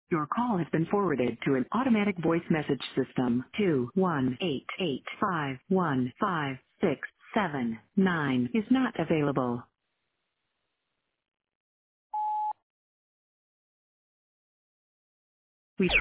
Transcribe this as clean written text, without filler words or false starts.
Your call has been forwarded to an automatic voice message system. 218851567 is not available.